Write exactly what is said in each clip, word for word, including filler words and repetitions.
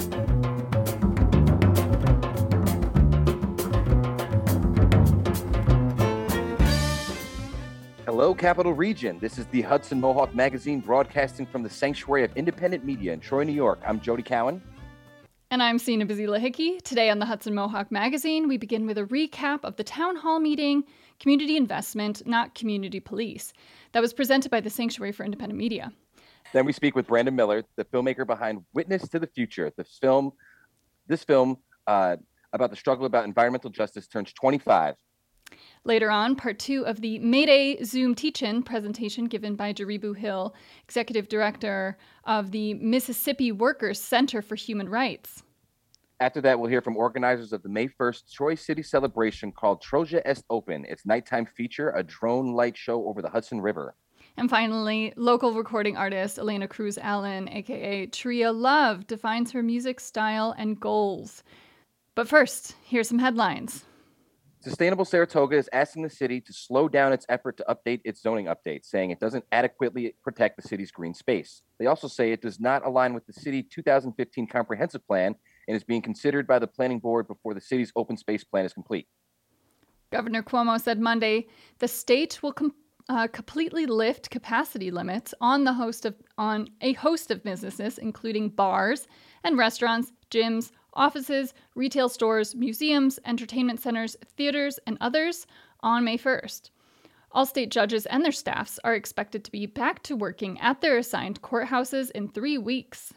Hello, Capital Region. This is the Hudson Mohawk Magazine broadcasting from the Sanctuary of Independent Media in Troy, New York. I'm Jody Cowan. And I'm Sina Bazila-Hickey. Today on the Hudson Mohawk Magazine, we begin with a recap of the town hall meeting, Community Investment, Not Community Police, that was presented by the Sanctuary for Independent Media. Then we speak with Brandon Miller, the filmmaker behind Witness to the Future. This film, this film uh, about the struggle about environmental justice turns twenty-five. Later on, part two of the Mayday Zoom Teach-In presentation given by Jaribu Hill, Executive Director of the Mississippi Workers Center for Human Rights. After that, we'll hear from organizers of the May first Troy City celebration called Troja Est Open. Its nighttime feature, a drone light show over the Hudson River. And finally, local recording artist Elena Cruz Allen, aka Tria Love, defines her music style and goals. But first, here's some headlines. Sustainable Saratoga is asking the city to slow down its effort to update its zoning updates, saying it doesn't adequately protect the city's green space. They also say it does not align with the city two thousand fifteen comprehensive plan and is being considered by the planning board before the city's open space plan is complete. Governor Cuomo said Monday the state will com- uh, completely lift capacity limits on the host of on a host of businesses, including bars and restaurants, gyms, offices, retail stores, museums, entertainment centers, theaters, and others on May first. All state judges and their staffs are expected to be back to working at their assigned courthouses in three weeks.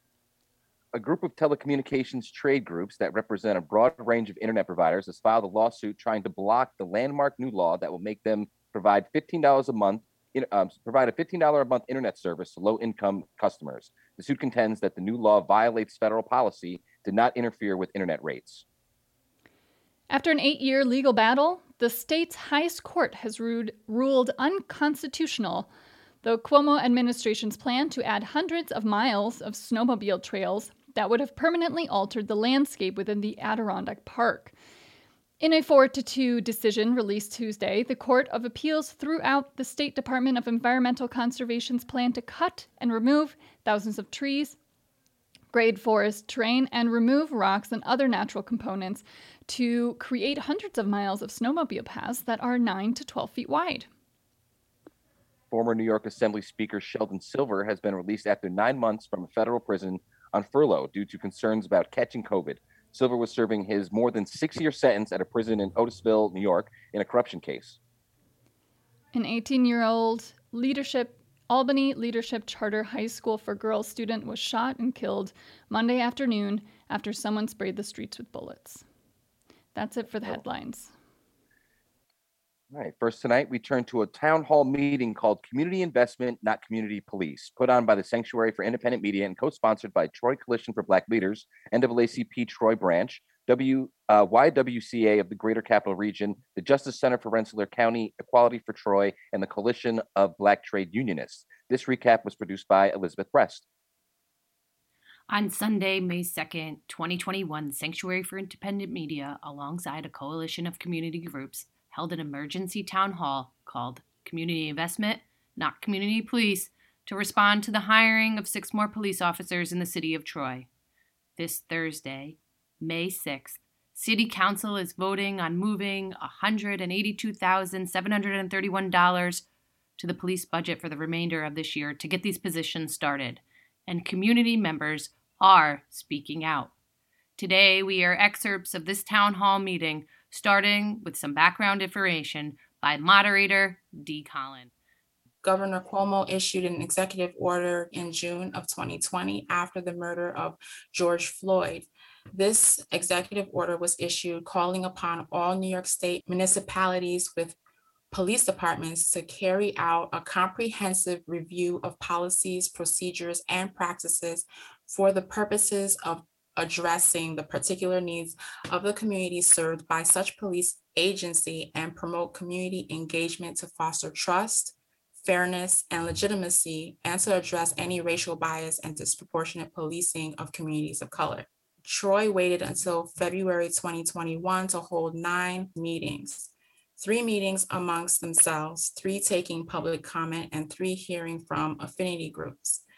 A group of telecommunications trade groups that represent a broad range of internet providers has filed a lawsuit trying to block the landmark new law that will make them provide fifteen dollars a month in, um, provide a fifteen dollars a month internet service to low-income customers. The suit contends that the new law violates federal policy to not interfere with internet rates. After an eight-year legal battle, the state's highest court has ruled, ruled unconstitutional the Cuomo administration's plan to add hundreds of miles of snowmobile trails that would have permanently altered the landscape within the Adirondack Park. In a four to two decision released Tuesday, the Court of Appeals threw out the State Department of Environmental Conservation's plan to cut and remove thousands of trees, grade forest terrain, and remove rocks and other natural components to create hundreds of miles of snowmobile paths that are nine to twelve feet wide. Former New York Assembly Speaker Sheldon Silver has been released after nine months from a federal prison on furlough due to concerns about catching COVID. Silver was serving his more than six-year sentence at a prison in Otisville, New York, in a corruption case. An eighteen-year-old leadership Albany Leadership Charter High School for Girls student was shot and killed Monday afternoon after someone sprayed the streets with bullets. That's it for the headlines. All right, first tonight, we turn to a town hall meeting called Community Investment, Not Community Police, put on by the Sanctuary for Independent Media and co-sponsored by Troy Coalition for Black Leaders, N double A C P Troy Branch, W, uh, Y W C A of the Greater Capital Region, the Justice Center for Rensselaer County, Equality for Troy, and the Coalition of Black Trade Unionists. This recap was produced by Elizabeth Brest. On Sunday, May second, twenty twenty-one, Sanctuary for Independent Media, alongside a coalition of community groups, held an emergency town hall called Community Investment, Not Community Police, to respond to the hiring of six more police officers in the city of Troy. This Thursday, May sixth, City Council is voting on moving one hundred eighty-two thousand seven hundred thirty-one dollars to the police budget for the remainder of this year to get these positions started, and community members are speaking out. Today, we hear excerpts of this town hall meeting, starting with some background information by moderator Dee Collin. Governor Cuomo issued an executive order in June of twenty twenty after the murder of George Floyd. This executive order was issued calling upon all New York State municipalities with police departments to carry out a comprehensive review of policies, procedures, and practices for the purposes of addressing the particular needs of the community served by such police agency and promote community engagement to foster trust, fairness, and legitimacy, and to address any racial bias and disproportionate policing of communities of color. Troy waited until February twenty twenty-one to hold nine meetings, three meetings amongst themselves, three taking public comment, and three hearing from affinity groups.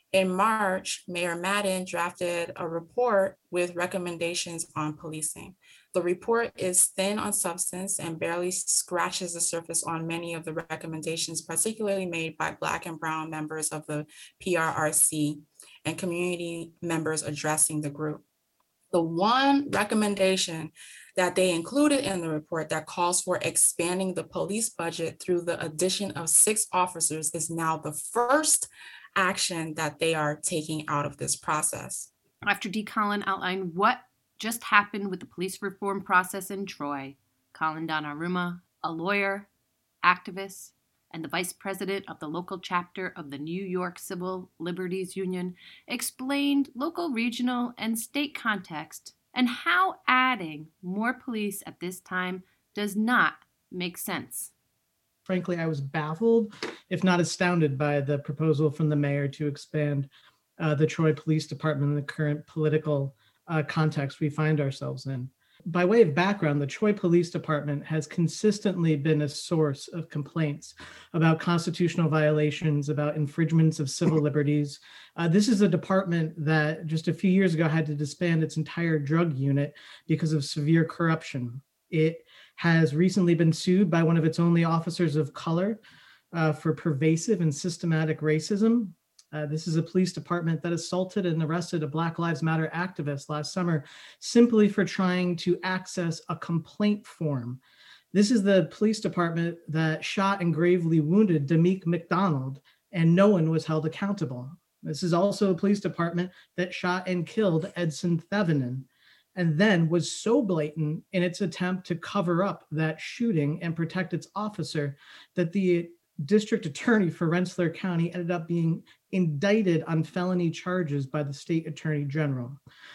In March, Mayor Madden drafted a report with recommendations on policing. The report is thin on substance and barely scratches the surface on many of the recommendations, particularly made by Black and Brown members of the P R R C and community members addressing the group. The one recommendation that they included in the report that calls for expanding the police budget through the addition of six officers is now the first action that they are taking out of this process. After D. Colin outlined what just happened with the police reform process in Troy, Colin Donnarumma, a lawyer, activist, and the vice president of the local chapter of the New York Civil Liberties Union, explained local, regional, and state context and how adding more police at this time does not make sense. Frankly, I was baffled, if not astounded, by the proposal from the mayor to expand uh, the Troy Police Department in the current political uh, context we find ourselves in. By way of background, the Troy Police Department has consistently been a source of complaints about constitutional violations, about infringements of civil liberties. Uh, this is a department that just a few years ago had to disband its entire drug unit because of severe corruption. It has recently been sued by one of its only officers of color uh, for pervasive and systematic racism. Uh, this is a police department that assaulted and arrested a Black Lives Matter activist last summer simply for trying to access a complaint form. This is the police department that shot and gravely wounded Damique McDonald, and no one was held accountable. This is also a police department that shot and killed Edson Thevenin, and then was so blatant in its attempt to cover up that shooting and protect its officer that the district attorney for Rensselaer County ended up being indicted on felony charges by the state attorney general.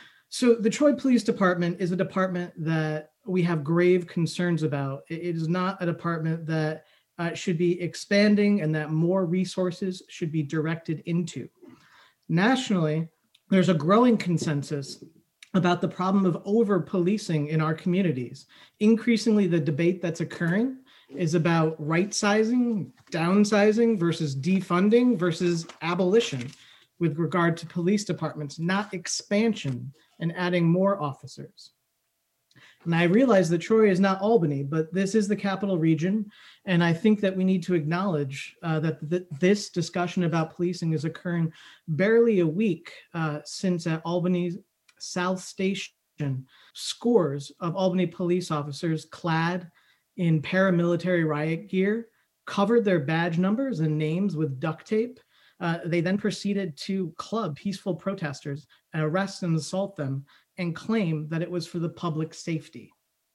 So the Troy Police Department is a department that we have grave concerns about. It is not a department that uh, should be expanding and that more resources should be directed into. Nationally, there's a growing consensus about the problem of over-policing in our communities. Increasingly, the debate that's occurring is about right-sizing, downsizing versus defunding versus abolition with regard to police departments, not expansion and adding more officers. And I realize that Troy is not Albany, but this is the capital region. And I think that we need to acknowledge uh, that th- this discussion about policing is occurring barely a week uh, since at Albany's South Station, scores of Albany police officers clad in paramilitary riot gear covered their badge numbers and names with duct tape. Uh, they then proceeded to club peaceful protesters and arrest and assault them and claim that it was for the public safety.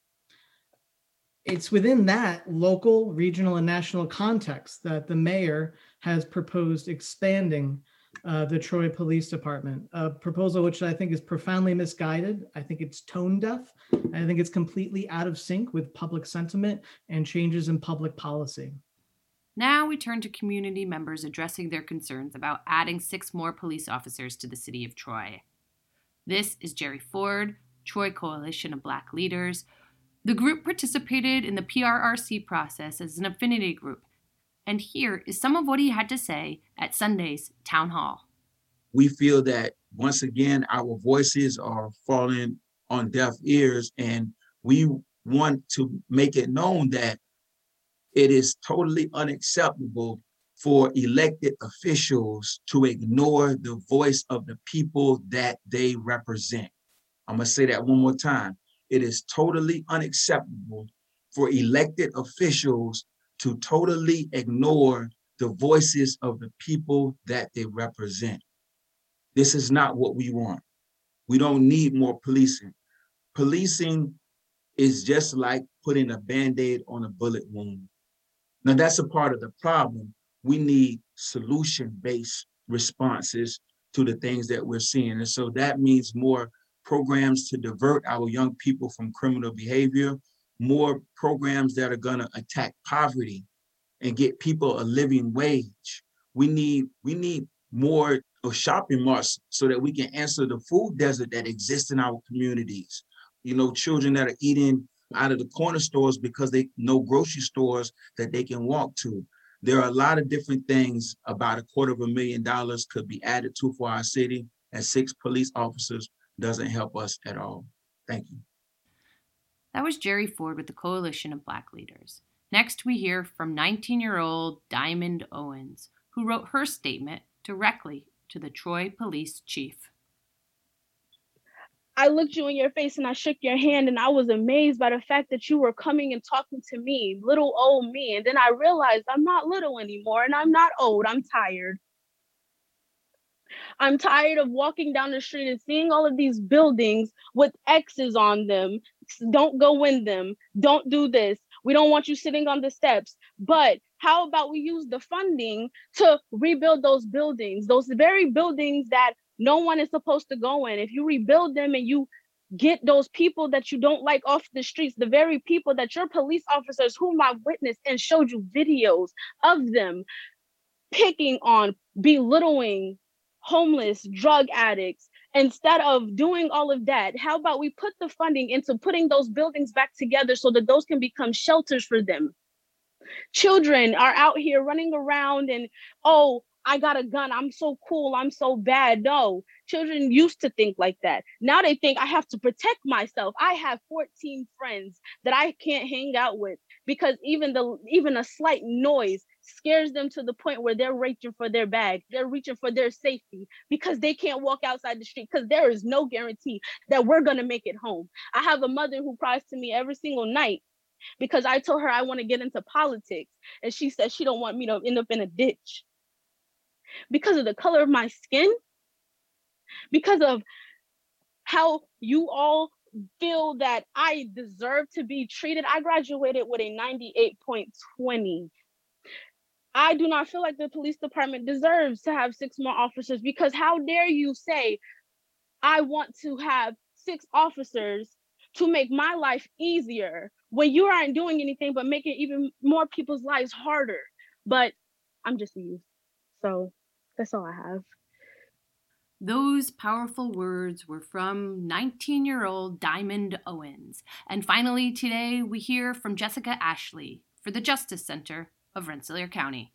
It's within that local, regional, and national context that the mayor has proposed expanding uh, the Troy Police Department, a proposal which I think is profoundly misguided. I think it's tone deaf. I think it's completely out of sync with public sentiment and changes in public policy. Now we turn to community members addressing their concerns about adding six more police officers to the city of Troy. This is Jerry Ford, Troy Coalition of Black Leaders. The group participated in the P R R C process as an affinity group, and here is some of what he had to say at Sunday's town hall. We feel that once again, our voices are falling on deaf ears, and we want to make it known that it is totally unacceptable for elected officials to ignore the voice of the people that they represent. I'm gonna say that one more time. It is totally unacceptable for elected officials to totally ignore the voices of the people that they represent. This is not what we want. We don't need more policing. Policing is just like putting a Band-Aid on a bullet wound. Now, that's a part of the problem. We need solution-based responses to the things that we're seeing. And so that means more programs to divert our young people from criminal behavior, more programs that are gonna attack poverty and get people a living wage. We need, we need more of shopping malls so that we can answer the food desert that exists in our communities. You know, children that are eating out of the corner stores because they no grocery stores that they can walk to. There are a lot of different things about a quarter of a million dollars could be added to for our city, and six police officers doesn't help us at all. Thank you. That was Jerry Ford with the Coalition of Black Leaders. Next, we hear from nineteen-year-old Diamond Owens, who wrote her statement directly to the Troy Police Chief. I looked you in your face and I shook your hand, and I was amazed by the fact that you were coming and talking to me, little old me. And then I realized I'm not little anymore and I'm not old. I'm tired. I'm tired of walking down the street and seeing all of these buildings with X's on them. Don't go in them. Don't do this. We don't want you sitting on the steps. But how about we use the funding to rebuild those buildings, those very buildings that no one is supposed to go in? If you rebuild them and you get those people that you don't like off the streets, the very people that your police officers, whom I've witnessed and showed you videos of them picking on, belittling homeless, drug addicts, instead of doing all of that, how about we put the funding into putting those buildings back together so that those can become shelters for them? Children are out here running around and, oh, I got a gun, I'm so cool, I'm so bad. No, children used to think like that. Now they think I have to protect myself. I have fourteen friends that I can't hang out with because even the even a slight noise scares them to the point where they're reaching for their bag. They're reaching for their safety because they can't walk outside the street because there is no guarantee that we're gonna make it home. I have a mother who cries to me every single night because I told her I want to get into politics, and she said she don't want me to end up in a ditch because of the color of my skin, because of how you all feel that I deserve to be treated. I graduated with a ninety-eight point two zero. I do not feel like the police department deserves to have six more officers, because how dare you say I want to have six officers to make my life easier when you aren't doing anything but making even more people's lives harder. But I'm just a youth, so that's all I have. Those powerful words were from nineteen-year-old Diamond Owens. And finally today, we hear from Jessica Ashley for the Justice Center of Rensselaer County.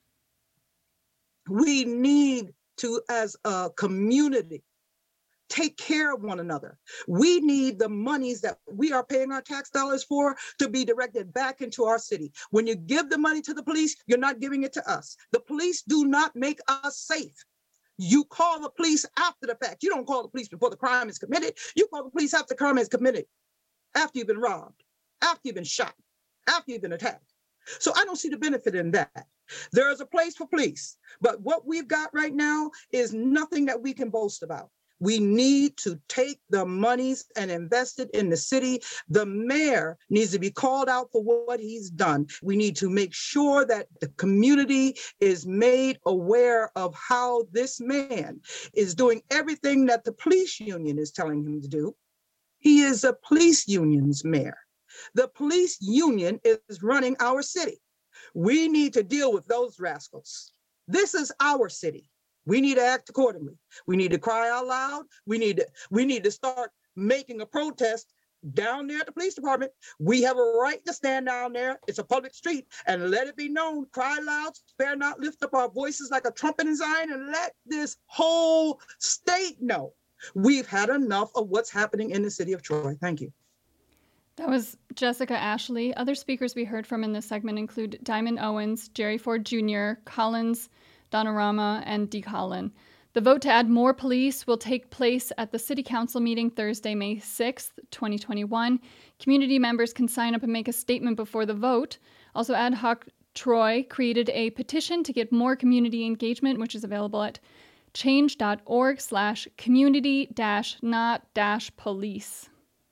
We need to, as a community, take care of one another. We need the monies that we are paying our tax dollars for to be directed back into our city. When you give the money to the police, you're not giving it to us. The police do not make us safe. You call the police after the fact. You don't call the police before the crime is committed. You call the police after the crime is committed, after you've been robbed, after you've been shot, after you've been attacked. So I don't see the benefit in that. There is a place for police, but what we've got right now is nothing that we can boast about. We need to take the monies and invest it in the city. The mayor needs to be called out for what he's done. We need to make sure that the community is made aware of how this man is doing everything that the police union is telling him to do. He is a police union's mayor. The police union is running our city. We need to deal with those rascals. This is our city. We need to act accordingly. We need to cry out loud. We need to, we need to start making a protest down there at the police department. We have a right to stand down there. It's a public street, and let it be known, cry loud, spare not, lift up our voices like a trumpet in Zion, and let this whole state know we've had enough of what's happening in the city of Troy. Thank you. That was Jessica Ashley. Other speakers we heard from in this segment include Diamond Owens, Jerry Ford Junior, Collins Donorama, and Dee Collin. The vote to add more police will take place at the City Council meeting Thursday, May sixth, twenty twenty-one. Community members can sign up and make a statement before the vote. Also, Ad Hoc Troy created a petition to get more community engagement, which is available at change.org slash community dash not dash police.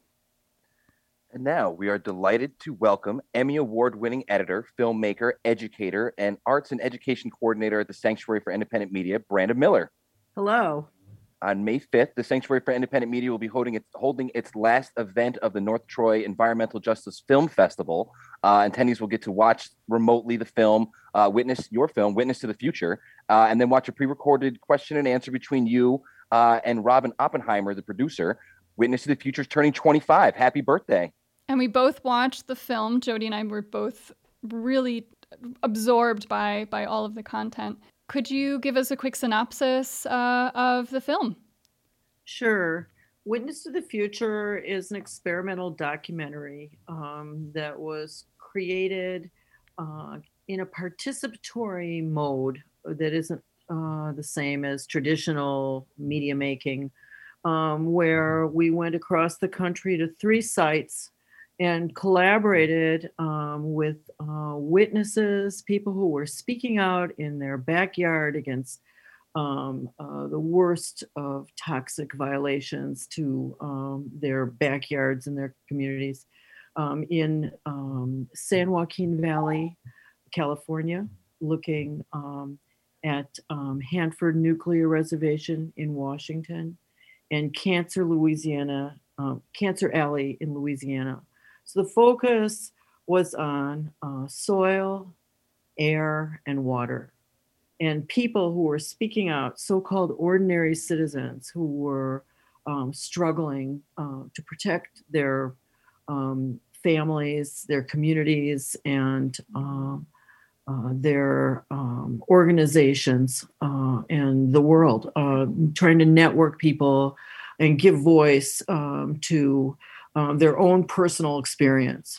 And now we are delighted to welcome Emmy Award-winning editor, filmmaker, educator, and arts and education coordinator at the Sanctuary for Independent Media, Brandon Miller. Hello. On May fifth, the Sanctuary for Independent Media will be holding its, holding its last event of the North Troy Environmental Justice Film Festival. Uh, attendees will get to watch remotely the film, uh, witness your film, Witness to the Future, uh, and then watch a pre-recorded question and answer between you uh, and Robin Oppenheimer, the producer. Witness to the Future is turning twenty-five. Happy birthday. And we both watched the film. Jody and I were both really absorbed by by all of the content. Could you give us a quick synopsis uh, of the film? Sure. Witness to the Future is an experimental documentary um, that was created uh, in a participatory mode that isn't uh, the same as traditional media making, um, where we went across the country to three sites and collaborated um, with uh, witnesses, people who were speaking out in their backyard against um, uh, the worst of toxic violations to um, their backyards and their communities um, in um, San Joaquin Valley, California, looking um, at um, Hanford Nuclear Reservation in Washington, and Cancer, Louisiana, um, Cancer Alley in Louisiana. So the focus was on uh, soil, air, and water, and people who were speaking out, so-called ordinary citizens who were um, struggling uh, to protect their um, families, their communities, and uh, uh, their um, organizations uh, and the world, uh, trying to network people and give voice um, to um, their own personal experience.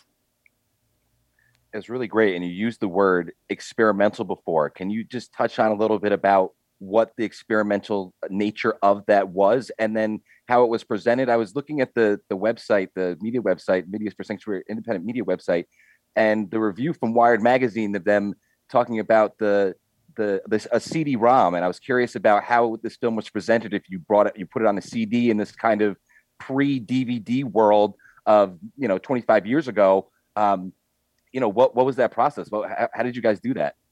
It's really great. And you used the word experimental before. Can you just touch on a little bit about what the experimental nature of that was, and then how it was presented? I was looking at the the website, the media website, Media for Sanctuary Independent Media website, and the review from Wired Magazine of them talking about the the this a C D ROM, and I was curious about how this film was presented. If you brought it, you put it on a C D in this kind of pre-D V D world of, you know, twenty-five years ago. Um, you know, what what was that process? Well, how, how did you guys do that?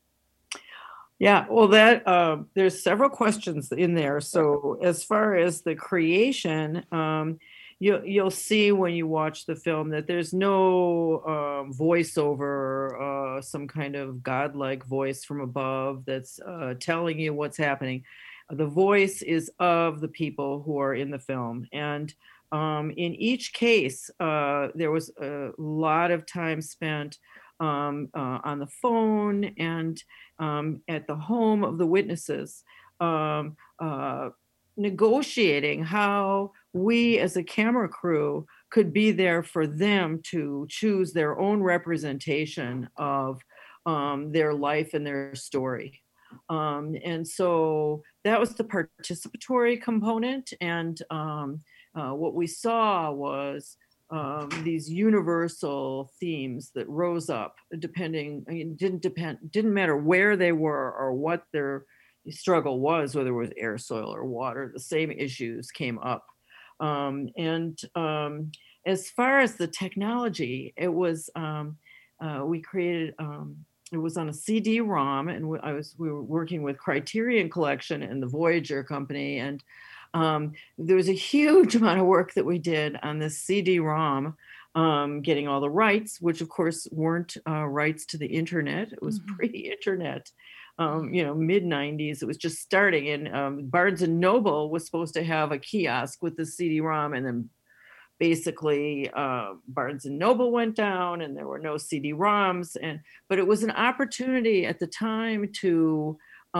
Yeah, well, that uh, there's several questions in there. So as far as the creation, um, you, you'll see when you watch the film that there's no uh, voiceover, uh, some kind of godlike voice from above that's uh, telling you what's happening. The voice is of the people who are in the film. And um, in each case, uh, there was a lot of time spent um, uh, on the phone and um, at the home of the witnesses, um, uh, negotiating how we as a camera crew could be there for them to choose their own representation of um, their life and their story. Um, and so that was the participatory component. And um, uh, what we saw was um, these universal themes that rose up depending, I mean, didn't depend, didn't matter where they were or what their struggle was, whether it was air, soil, or water, the same issues came up. Um, and um, as far as the technology, it was, um, uh, we created, um, it was on a C D ROM, and we, I was, we were working with Criterion Collection and the Voyager Company, and um, there was a huge amount of work that we did on this C D ROM, um, getting all the rights, which of course weren't uh, rights to the internet. It was mm-hmm. pre-internet, um, you know, mid nineties. It was just starting, and um, Barnes and Noble was supposed to have a kiosk with the C D ROM, and then basically uh, Barnes and Noble went down, and there were no C D ROMs. And but it was an opportunity at the time to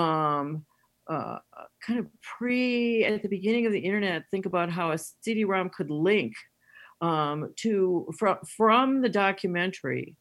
um, uh, kind of pre, at the beginning of the internet, think about how a C D ROM could link um, to from from the documentary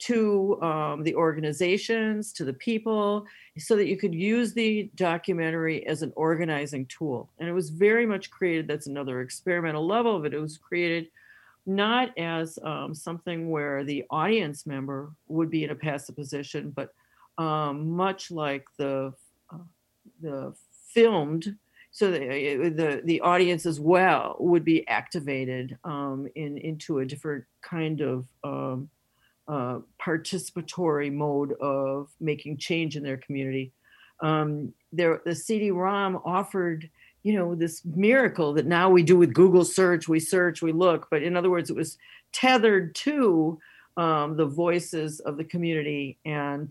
to um, the organizations, to the people, so that you could use the documentary as an organizing tool. And it was very much created, that's another experimental level of it, it was created not as um, something where the audience member would be in a passive position, but um, much like the, uh, the filmed, so the, the, the audience as well would be activated um, in, into a different kind of um, Uh, participatory mode of making change in their community. Um, there, the C D ROM offered, you know, this miracle that now we do with Google search, we search, we look, but in other words, it was tethered to um, the voices of the community. And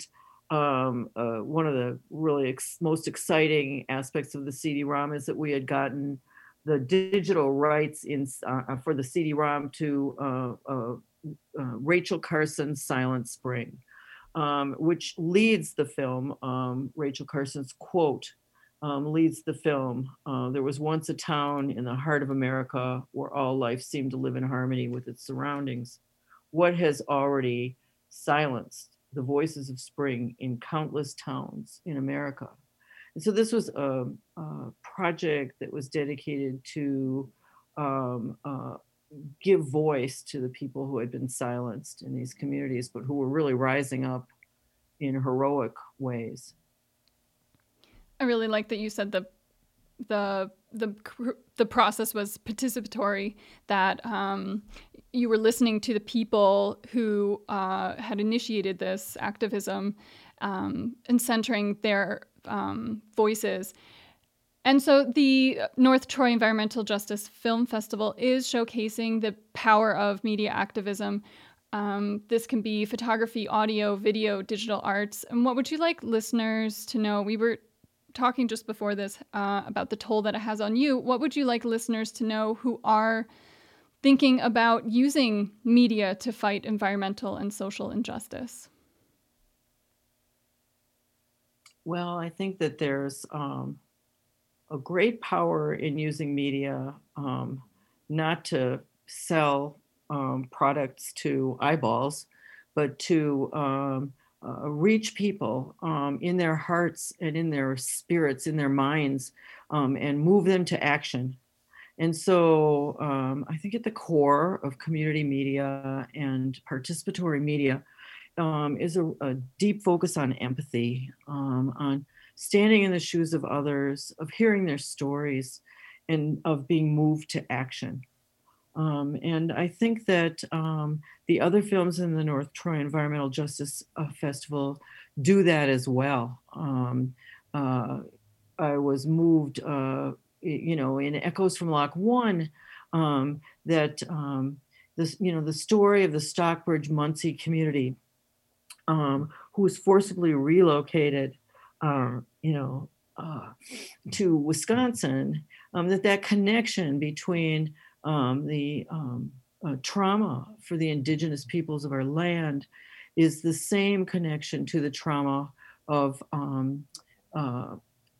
um, uh, one of the really ex- most exciting aspects of the C D ROM is that we had gotten the digital rights in uh, for the C D ROM to uh, uh, Uh, Rachel Carson's Silent Spring. um, which leads the film. Um, Rachel Carson's quote um, leads the film. Uh, there was once a town in the heart of America where all life seemed to live in harmony with its surroundings. What has already silenced the voices of spring in countless towns in America? And so this was a, a project that was dedicated to um, uh, give voice to the people who had been silenced in these communities, but who were really rising up in heroic ways. I really like that you said the the the the process was participatory, that um, you were listening to the people who uh, had initiated this activism um, and centering their um, voices. And so the North Troy Environmental Justice Film Festival is showcasing the power of media activism. Um, this can be photography, audio, video, digital arts. And what would you like listeners to know? We were talking just before this uh, about the toll that it has on you. What would you like listeners to know who are thinking about using media to fight environmental and social injustice? Well, I think that there's um, a great power in using media, um, not to sell um, products to eyeballs, but to um, uh, reach people um, in their hearts and in their spirits, in their minds, um, and move them to action. And so um, I think at the core of community media and participatory media um, is a, a deep focus on empathy, um, on standing in the shoes of others, of hearing their stories, and of being moved to action. Um, and I think that um, the other films in the North Troy Environmental Justice uh, Festival do that as well. Um, uh, I was moved, uh, you know, in Echoes from Lock One, um, that um, this, you know, the story of the Stockbridge Muncie community, um, who was forcibly relocated, uh, you know, uh, to Wisconsin, um, that that connection between um, the um, uh, trauma for the indigenous peoples of our land is the same connection to the trauma of um, uh,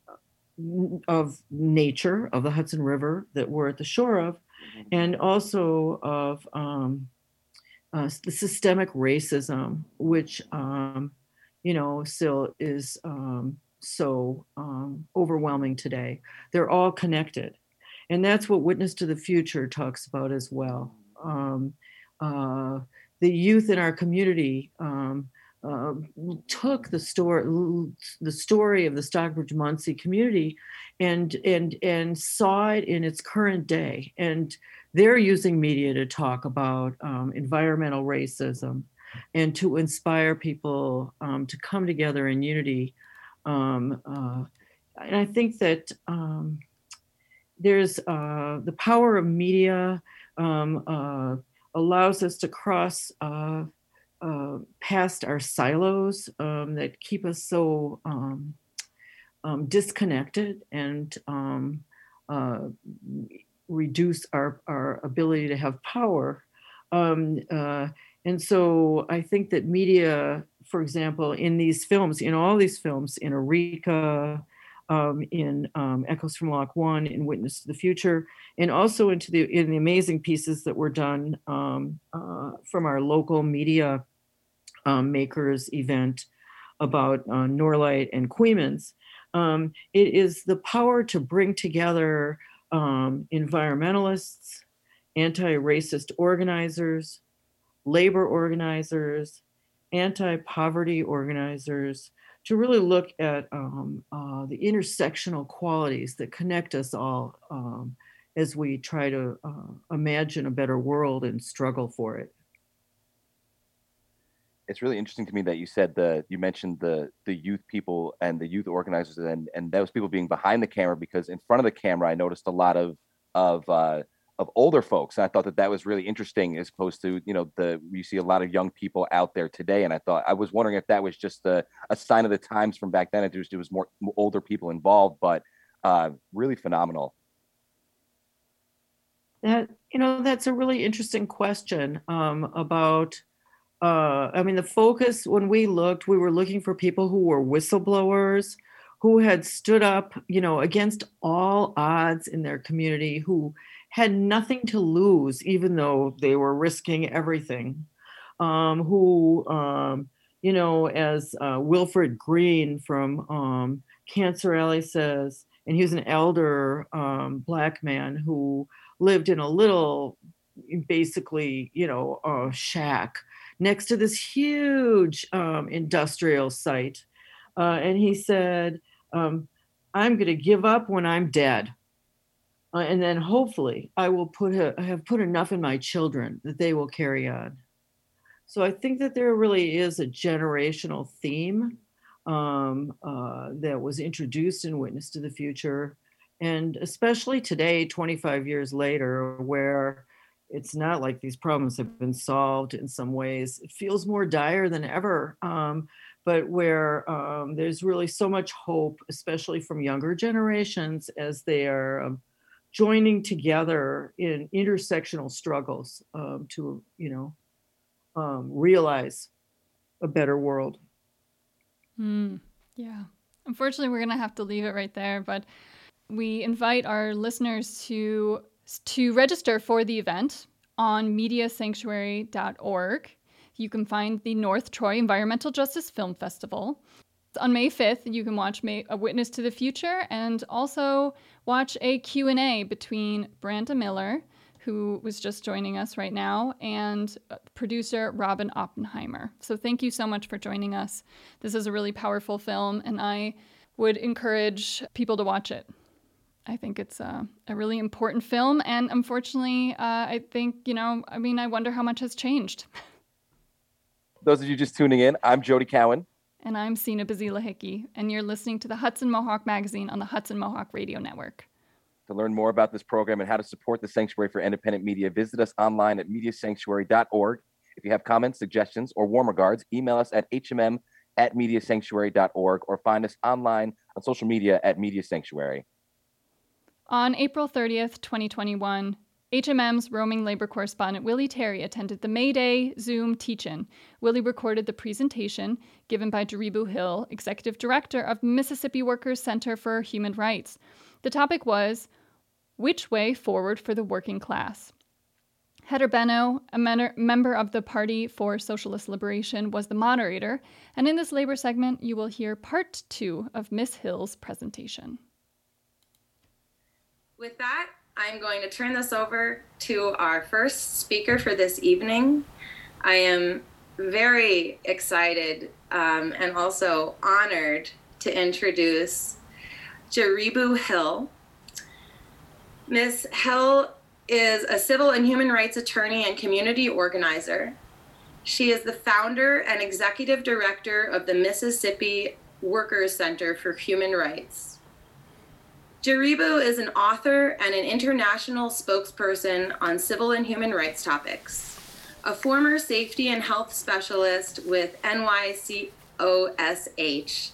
of nature, of the Hudson River that we're at the shore of, and also of um, uh, the systemic racism, which, um, you know, still is um, so um, overwhelming today. They're all connected. And that's what Witness to the Future talks about as well. Um, uh, the youth in our community um, uh, took the story, the story of the Stockbridge Muncie community, and and and saw it in its current day. And they're using media to talk about um, environmental racism, and to inspire people um, to come together in unity. Um, uh, and I think that um, there's uh, the power of media um, uh, allows us to cross uh, uh, past our silos um, that keep us so um, um, disconnected and um, uh, reduce our, our ability to have power. Um, uh, and so I think that media, for example, in these films, in all these films, in Eureka, um, in um, Echoes from Lock One, in Witness to the Future, and also into the in the amazing pieces that were done um, uh, from our local media um, makers event about uh, Norlight and Queemans. Um, it is the power to bring together um, environmentalists, anti-racist organizers, labor organizers, anti-poverty organizers, to really look at um, uh, the intersectional qualities that connect us all um, as we try to uh, imagine a better world and struggle for it. It's really interesting to me that you said the you mentioned the the youth people and the youth organizers and and those people being behind the camera, because in front of the camera I noticed a lot of of uh, of older folks. And I thought that that was really interesting, as opposed to, you know, the you see a lot of young people out there today. And I thought I was wondering if that was just a, a sign of the times from back then. It was, it was more older people involved, but uh, really phenomenal. That, you know, that's a really interesting question um, about uh, I mean, the focus when we looked, we were looking for people who were whistleblowers, who had stood up, you know, against all odds in their community, who had nothing to lose, even though they were risking everything. Um, who, um, you know, as uh, Wilfred Green from um, Cancer Alley says, and he was an elder um, Black man who lived in a little, basically, you know, uh, shack next to this huge um, industrial site. Uh, and he said, um, I'm going to give up when I'm dead. Uh, and then hopefully I will put a, have put enough in my children that they will carry on. So I think that there really is a generational theme um, uh, that was introduced in Witness to the Future. And especially today, twenty-five years later, where it's not like these problems have been solved in some ways. It feels more dire than ever, um, but where um, there's really so much hope, especially from younger generations as they are um, joining together in intersectional struggles um, to, you know, um, realize a better world. Mm, yeah. Unfortunately, we're going to have to leave it right there, but we invite our listeners to to register for the event on media sanctuary dot org. You can find the North Troy Environmental Justice Film Festival. On May fifth, you can watch May, A Witness to the Future, and also watch a Q and A between Branda Miller, who was just joining us right now, and producer Robin Oppenheimer. So thank you so much for joining us. This is a really powerful film, and I would encourage people to watch it. I think it's a, a really important film, and unfortunately, uh, I think, you know, I mean, I wonder how much has changed. Those of you just tuning in, I'm Jody Cowan. And I'm Sina Bazila Hickey, and you're listening to the Hudson Mohawk Magazine on the Hudson Mohawk Radio Network. To learn more about this program and how to support the Sanctuary for Independent Media, visit us online at media sanctuary dot org. If you have comments, suggestions, or warm regards, email us at h m m at media sanctuary dot org or find us online on social media at Media Sanctuary. On April thirtieth, twenty twenty-one, H M M's roaming labor correspondent Willie Terry attended the May Day Zoom teach-in. Willie recorded the presentation given by Jaribu Hill, Executive Director of Mississippi Workers Center for Human Rights. The topic was, Which Way Forward for the Working Class? Heather Benno, a men- member of the Party for Socialist Liberation, was the moderator, and in this labor segment, you will hear part two of Miss Hill's presentation. With that, I'm going to turn this over to our first speaker for this evening. I am very excited um, and also honored to introduce Jaribu Hill. Miz Hill is a civil and human rights attorney and community organizer. She is the founder and executive director of the Mississippi Workers Center for Human Rights. Jaribu is an author and an international spokesperson on civil and human rights topics, a former safety and health specialist with N Y C O S H.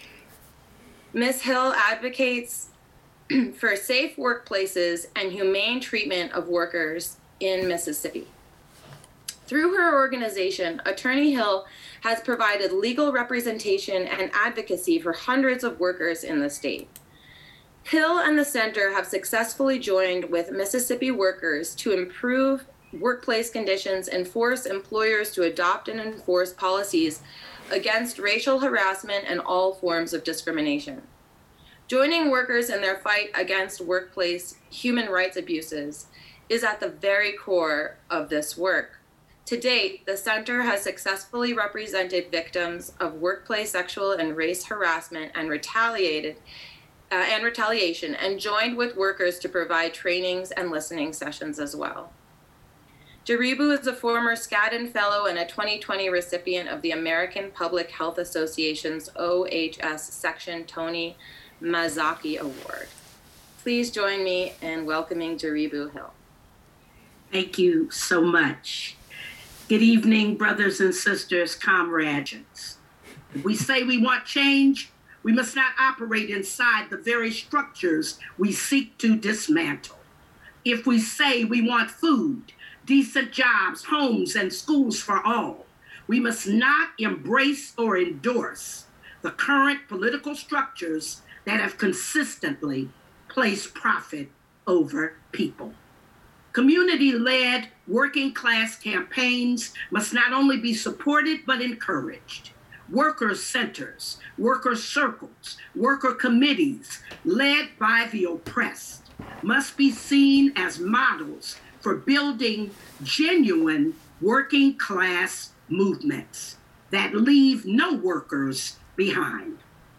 Miz Hill advocates for safe workplaces and humane treatment of workers in Mississippi. Through her organization, Attorney Hill has provided legal representation and advocacy for hundreds of workers in the state. Hill and the center have successfully joined with Mississippi workers to improve workplace conditions and force employers to adopt and enforce policies against racial harassment and all forms of discrimination. Joining workers in their fight against workplace human rights abuses is at the very core of this work. To date, the center has successfully represented victims of workplace sexual and race harassment and retaliated Uh, and retaliation, and joined with workers to provide trainings and listening sessions as well. Jaribu is a former Skadden Fellow and a twenty twenty recipient of the American Public Health Association's O H S Section Tony Mazzocchi Award. Please join me in welcoming Jaribu Hill. Thank you so much. Good evening, brothers and sisters, comrades. If we say we want change, we must not operate inside the very structures we seek to dismantle. If we say we want food, decent jobs, homes, and schools for all, We must not embrace or endorse the current political structures that have consistently placed profit over people. Community-led working class campaigns must not only be supported, but encouraged. Worker centers, worker circles, worker committees led by the oppressed must be seen as models for building genuine working class movements that leave no workers behind.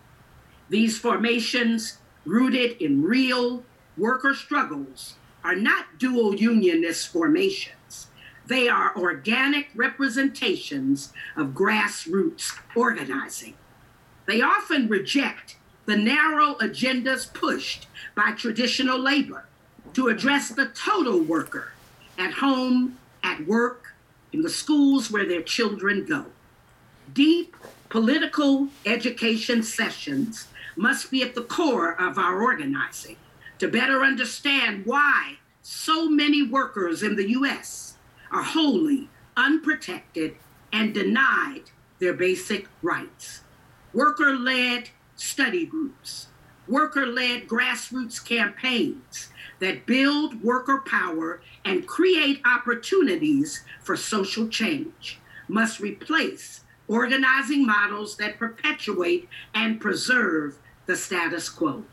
These formations, rooted in real worker struggles, are not dual unionist formations. They are organic representations of grassroots organizing. They often reject the narrow agendas pushed by traditional labor to address the total worker at home, at work, in the schools where their children go. Deep political education sessions must be at the core of our organizing to better understand why so many workers in the U S are wholly unprotected and denied their basic rights. Worker-led study groups, worker-led grassroots campaigns that build worker power and create opportunities for social change must replace organizing models that perpetuate and preserve the status quo.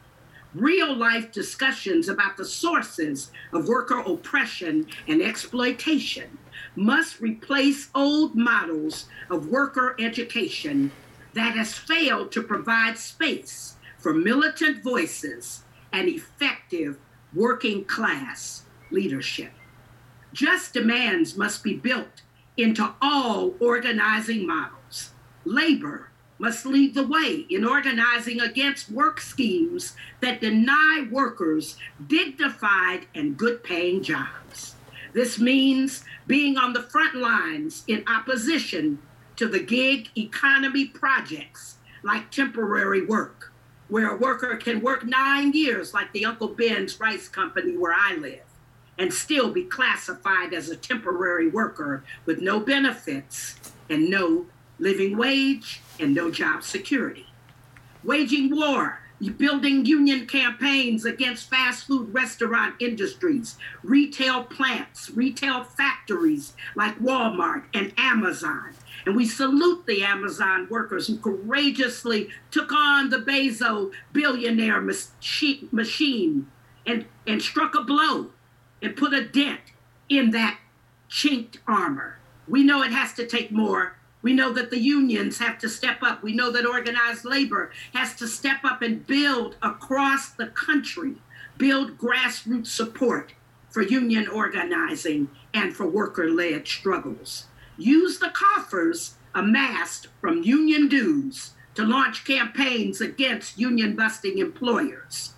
Real-life discussions about the sources of worker oppression and exploitation must replace old models of worker education that has failed to provide space for militant voices and effective working class leadership. Just demands must be built into all organizing models. Labor must lead the way in organizing against work schemes that deny workers dignified and good-paying jobs. This means being on the front lines in opposition to the gig economy projects like temporary work, where a worker can work nine years like the Uncle Ben's Rice Company where I live, and still be classified as a temporary worker with no benefits and no living wage and no job security. Waging war, building union campaigns against fast food restaurant industries, retail plants, retail factories like Walmart and Amazon. And we salute the Amazon workers who courageously took on the Bezos billionaire machine and, and struck a blow and put a dent in that chinked armor. We know it has to take more. We know that the unions have to step up. We know that organized labor has to step up and build across the country, build grassroots support for union organizing and for worker-led struggles. Use the coffers amassed from union dues to launch campaigns against union-busting employers.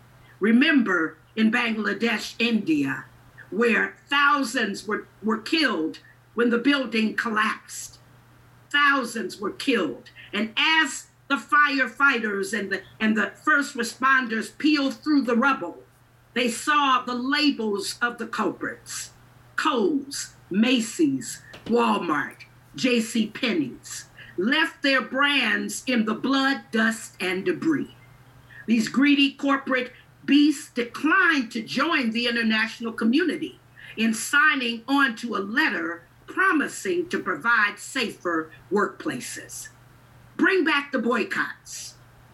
Remember in Bangladesh, India, where thousands were, were killed when the building collapsed. Thousands were killed. And as the firefighters and the, and the first responders peeled through the rubble, they saw the labels of the culprits: Kohl's, Macy's, Walmart, J C Penney's, left their brands in the blood, dust, and debris. These greedy corporate beasts declined to join the international community in signing on to a letter promising to provide safer workplaces. Bring back the boycotts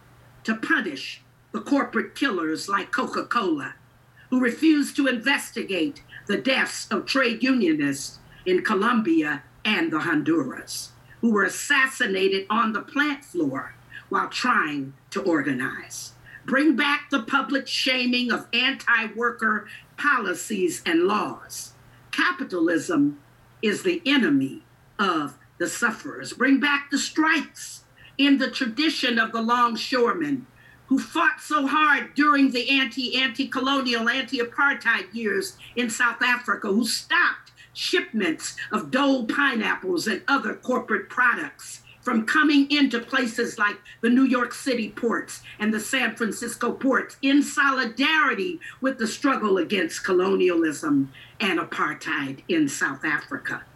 to punish the corporate killers like Coca-Cola, who refused to investigate the deaths of trade unionists in Colombia and the Honduras, who were assassinated on the plant floor while trying to organize. Bring back the public shaming of anti-worker policies and laws. Capitalism is the enemy of the sufferers. Bring back the strikes in the tradition of the longshoremen who fought so hard during the anti, anti-colonial, anti-apartheid years in South Africa, who stopped shipments of Dole pineapples and other corporate products from coming into places like the New York City ports and the San Francisco ports in solidarity with the struggle against colonialism and apartheid in South Africa.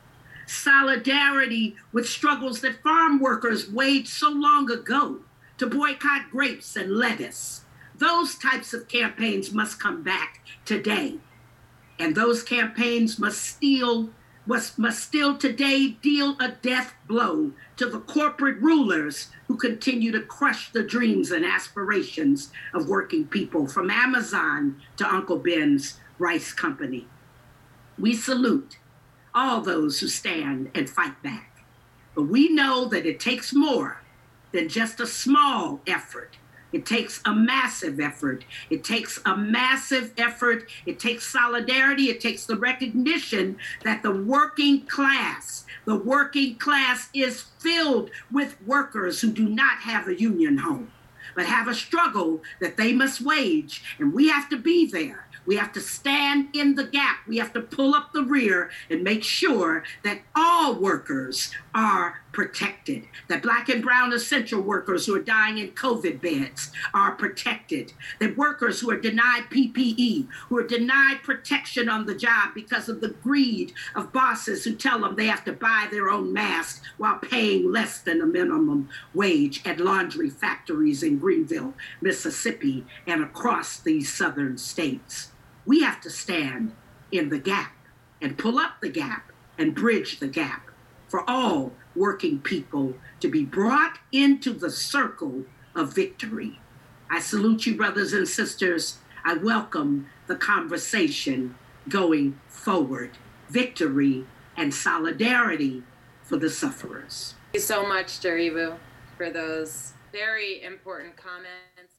solidarity with struggles that farm workers waged so long ago to boycott grapes and lettuce. Those types of campaigns must come back today. And those campaigns must still, must, must still today deal a death blow to the corporate rulers who continue to crush the dreams and aspirations of working people, from Amazon to Uncle Ben's Rice Company. We salute all those who stand and fight back. But we know that it takes more than just a small effort. It takes a massive effort. It takes a massive effort. It takes solidarity. It takes the recognition that the working class, the working class is filled with workers who do not have a union home, but have a struggle that they must wage. And we have to be there. We have to stand in the gap. We have to pull up the rear and make sure that all workers are protected, that Black and brown essential workers who are dying in COVID beds are protected, that workers who are denied P P E, who are denied protection on the job because of the greed of bosses who tell them they have to buy their own masks while paying less than a minimum wage at laundry factories in Greenville, Mississippi, and across these southern states. We have to stand in the gap and pull up the gap and bridge the gap for all working people to be brought into the circle of victory. I salute you, brothers and sisters. I welcome the conversation going forward. Victory and solidarity for the sufferers. Thank you so much, Jaribu, for those very important comments.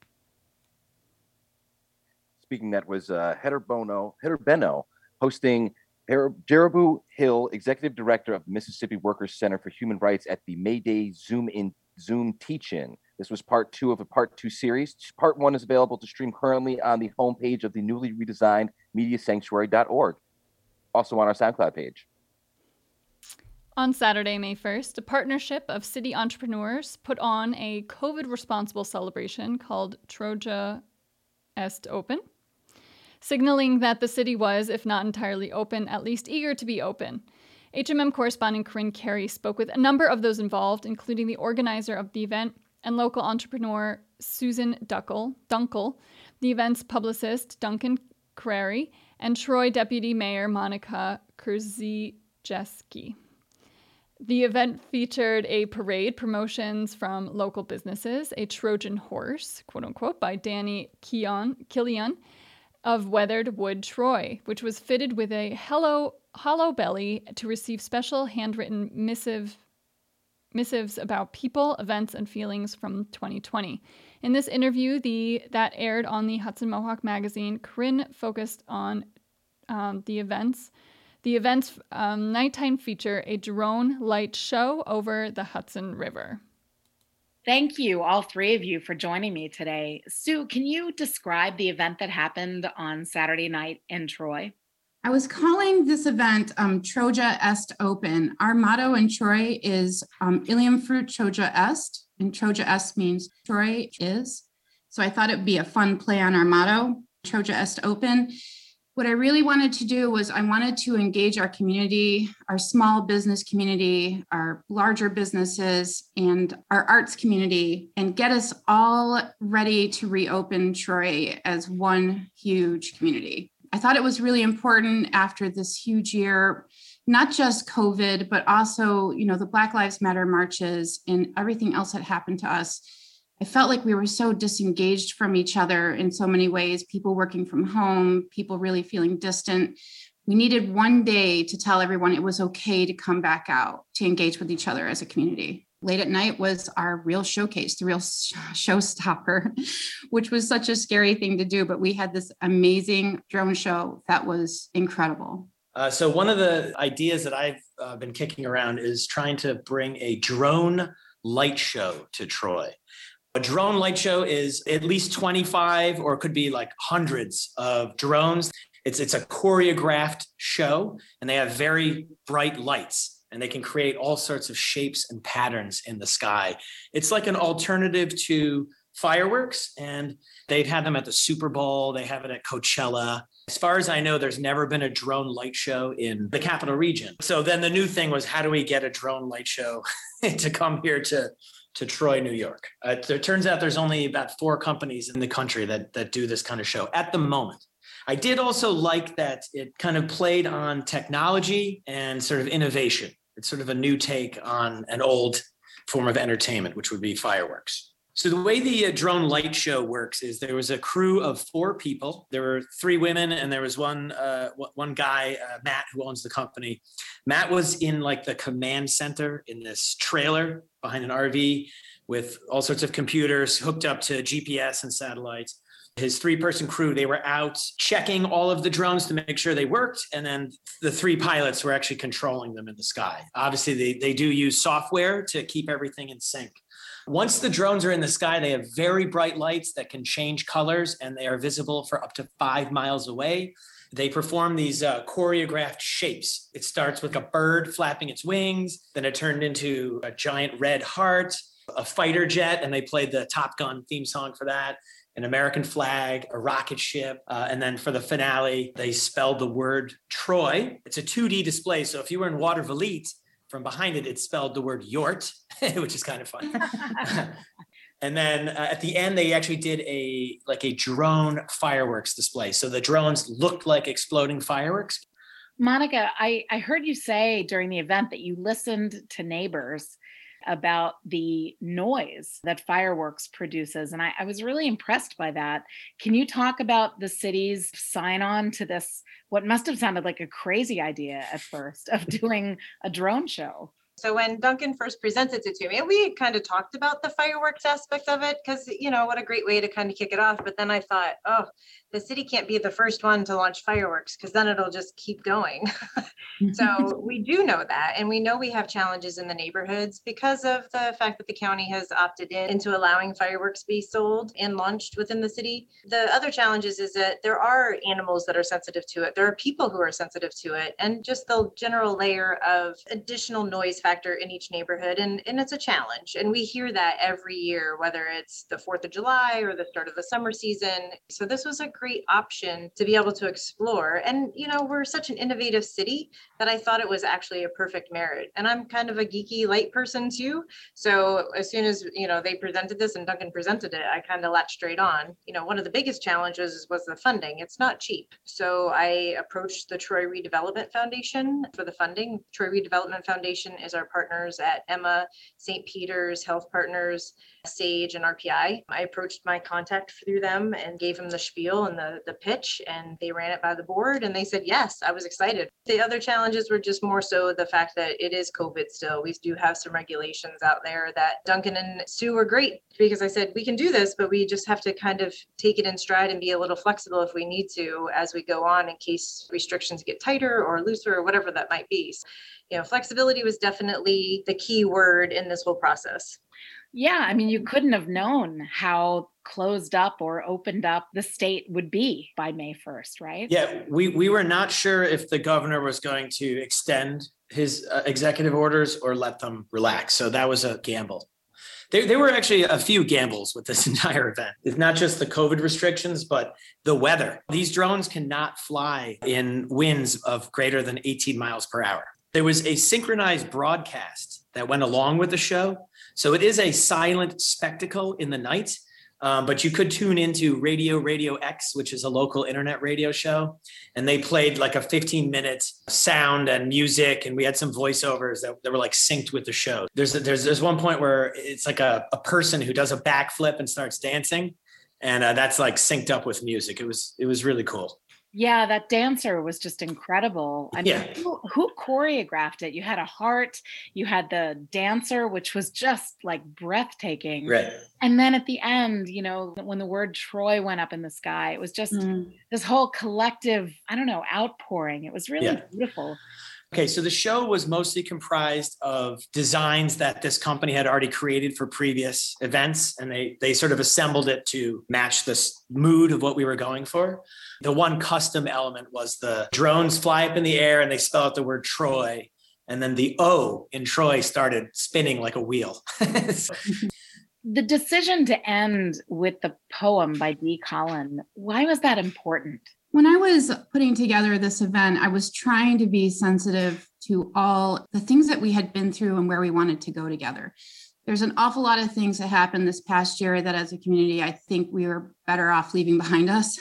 Speaking, that was uh, Heather Bono, Heather Beno, hosting Jaribu Hill, Executive Director of the Mississippi Workers Center for Human Rights, at the May Day Zoom in Zoom teach-in. This was part two of a part two series. Part one is available to stream currently on the homepage of the newly redesigned media sanctuary dot org. Also on our SoundCloud page. On Saturday, May first, a partnership of city entrepreneurs put on a COVID-responsible celebration called Troja Est Open, signaling that the city was, if not entirely open, at least eager to be open. H M M correspondent Corinne Carey spoke with a number of those involved, including the organizer of the event and local entrepreneur Susan Duckle, Dunkel, the event's publicist Duncan Crary, and Troy Deputy Mayor Monica Krzyjewski. The event featured a parade, promotions from local businesses, a Trojan horse, quote unquote, by Danny Keon, Killian of Weathered Wood Troy, which was fitted with a hello, hollow belly to receive special handwritten missive, missives about people, events, and feelings from twenty twenty. In this interview, the that aired on the Hudson Mohawk magazine, Corinne focused on um, the events. The event's um, nighttime feature, a drone light show over the Hudson River. Thank you, all three of you, for joining me today. Sue, can you describe the event that happened on Saturday night in Troy? I was calling this event um, Troja Est Open. Our motto in Troy is um, Ilium Fruit Troja Est, and Troja Est means Troy is. So I thought it would be a fun play on our motto, Troja Est Open. What I really wanted to do was I wanted to engage our community, our small business community, our larger businesses, and our arts community, and get us all ready to reopen Troy as one huge community. I thought it was really important after this huge year, not just COVID, but also, you know, the Black Lives Matter marches and everything else that happened to us. I felt like we were so disengaged from each other in so many ways, people working from home, people really feeling distant. We needed one day to tell everyone it was okay to come back out, to engage with each other as a community. Late at Night was our real showcase, the real showstopper, which was such a scary thing to do, but we had this amazing drone show that was incredible. Uh, so one of the ideas that I've uh, been kicking around is trying to bring a drone light show to Troy. A drone light show is at least twenty-five, or it could be like hundreds of drones. It's, it's a choreographed show, and they have very bright lights, and they can create all sorts of shapes and patterns in the sky. It's like an alternative to fireworks, and they've had them at the Super Bowl. They have it at Coachella. As far as I know, there's never been a drone light show in the capital region. So then the new thing was, how do we get a drone light show to come here to, to Troy, New York? Uh, it turns out there's only about four companies in the country that, that do this kind of show at the moment. I did also like that it kind of played on technology and sort of innovation. It's sort of a new take on an old form of entertainment, which would be fireworks. So the way the uh, drone light show works is there was a crew of four people. There were three women and there was one uh, one guy, uh, Matt, who owns the company. Matt was in like the command center in this trailer behind an R V with all sorts of computers hooked up to G P S and satellites. His three-person crew, they were out checking all of the drones to make sure they worked. And then the three pilots were actually controlling them in the sky. Obviously, they, they do use software to keep everything in sync. Once the drones are in the sky, they have very bright lights that can change colors, and they are visible for up to five miles away. They perform these uh, choreographed shapes. It starts with a bird flapping its wings, then it turned into a giant red heart, a fighter jet, and they played the Top Gun theme song for that, an American flag, a rocket ship, uh, and then for the finale, they spelled the word Troy. It's a two D display, so if you were in Water Velite, from behind it, it spelled the word Yort, which is kind of fun. And then uh, at the end, they actually did a like a drone fireworks display. So the drones looked like exploding fireworks. Monica, I, I heard you say during the event that you listened to neighbors about the noise that fireworks produces. And I, I was really impressed by that. Can you talk about the city's sign on to this, what must have sounded like a crazy idea at first of doing a drone show? So when Duncan first presented it to me, and we had kind of talked about the fireworks aspect of it, because, you know, what a great way to kind of kick it off. But then I thought, oh, the city can't be the first one to launch fireworks, because then it'll just keep going. So we do know that. And we know we have challenges in the neighborhoods because of the fact that the county has opted in into allowing fireworks be sold and launched within the city. The other challenges is that there are animals that are sensitive to it. There are people who are sensitive to it, and just the general layer of additional noise factor in each neighborhood. And, and it's a challenge. And we hear that every year, whether it's the fourth of July or the start of the summer season. So this was a great option to be able to explore. And, you know, we're such an innovative city that I thought it was actually a perfect marriage. And I'm kind of a geeky light person too. So as soon as, you know, they presented this and Duncan presented it, I kind of latched straight on. You know, one of the biggest challenges was the funding. It's not cheap. So I approached the Troy Redevelopment Foundation for the funding. Troy Redevelopment Foundation is our partners at Emma, Saint Peter's, Health Partners, SAGE, and R P I. I approached my contact through them and gave them the spiel and the, the pitch, and they ran it by the board and they said yes. I was excited. The other challenges were just more so the fact that it is COVID still. We do have some regulations out there that Duncan and Sue were great, because I said we can do this, but we just have to kind of take it in stride and be a little flexible if we need to as we go on, in case restrictions get tighter or looser or whatever that might be. So, you know, flexibility was definitely the key word in this whole process. Yeah, I mean, you couldn't have known how closed up or opened up the state would be by May first, right? Yeah, we, we were not sure if the governor was going to extend his uh, executive orders or let them relax. So that was a gamble. There, there were actually a few gambles with this entire event. It's not just the COVID restrictions, but the weather. These drones cannot fly in winds of greater than eighteen miles per hour. There was a synchronized broadcast that went along with the show. So it is a silent spectacle in the night, um, but you could tune into Radio Radio X, which is a local internet radio show. And they played like a fifteen minute sound and music. And we had some voiceovers that, that were like synced with the show. There's, there's, there's one point where it's like a, a person who does a backflip and starts dancing. And uh, that's like synced up with music. It was, it was really cool. Yeah, that dancer was just incredible. I mean, Yeah. who, who choreographed it? You had a heart, you had the dancer, which was just like breathtaking. Right. And then at the end, you know, when the word Troy went up in the sky, it was just this whole collective, I don't know, outpouring. It was really Yeah. beautiful. Okay, so the show was mostly comprised of designs that this company had already created for previous events, and they they sort of assembled it to match this mood of what we were going for. The one custom element was the drones fly up in the air and they spell out the word Troy, and then the O in Troy started spinning like a wheel. The decision to end with the poem by Dee Collin, why was that important? When I was putting together this event, I was trying to be sensitive to all the things that we had been through and where we wanted to go together. There's an awful lot of things that happened this past year that as a community, I think we were better off leaving behind us.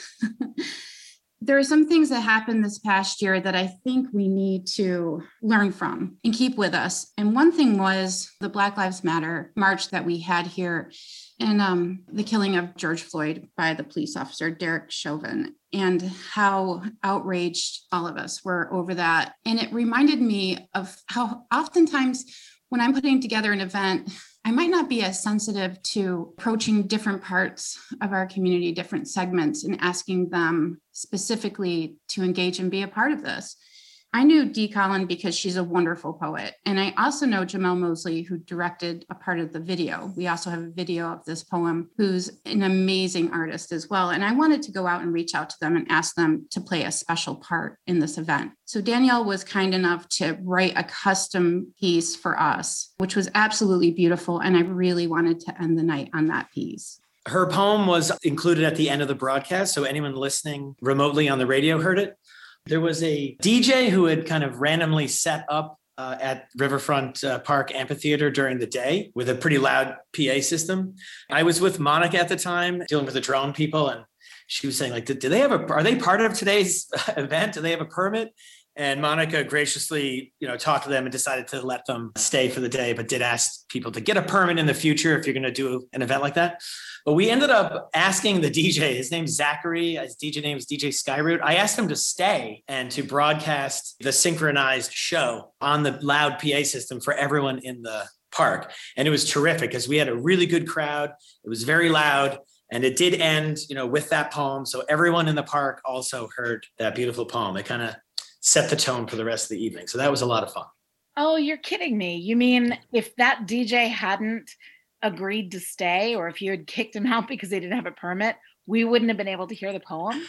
There are some things that happened this past year that I think we need to learn from and keep with us. And one thing was the Black Lives Matter march that we had here and um, the killing of George Floyd by the police officer, Derek Chauvin, and how outraged all of us were over that. And it reminded me of how oftentimes when I'm putting together an event, I might not be as sensitive to approaching different parts of our community, different segments, and asking them specifically to engage and be a part of this. I knew Dee Collin because she's a wonderful poet. And I also know Jamel Mosley, who directed a part of the video. We also have a video of this poem, who's an amazing artist as well. And I wanted to go out and reach out to them and ask them to play a special part in this event. So Danielle was kind enough to write a custom piece for us, which was absolutely beautiful. And I really wanted to end the night on that piece. Her poem was included at the end of the broadcast, so anyone listening remotely on the radio heard it. There was a D J who had kind of randomly set up uh, at Riverfront uh, Park Amphitheater during the day with a pretty loud P A system. I was with Monica at the time dealing with the drone people, and she was saying, like, do, do they have a, are they part of today's event? Do they have a permit? And Monica graciously, you know, talked to them and decided to let them stay for the day, but did ask people to get a permit in the future if you're going to do an event like that. But we ended up asking the D J, his name's Zachary, his D J name is D J Skyroot. I asked him to stay and to broadcast the synchronized show on the loud P A system for everyone in the park. And it was terrific because we had a really good crowd. It was very loud. And it did end, you know, with that poem. So everyone in the park also heard that beautiful poem. It kind of set the tone for the rest of the evening. So that was a lot of fun. Oh, you're kidding me. You mean if that D J hadn't agreed to stay, or if you had kicked him out because they didn't have a permit, we wouldn't have been able to hear the poem?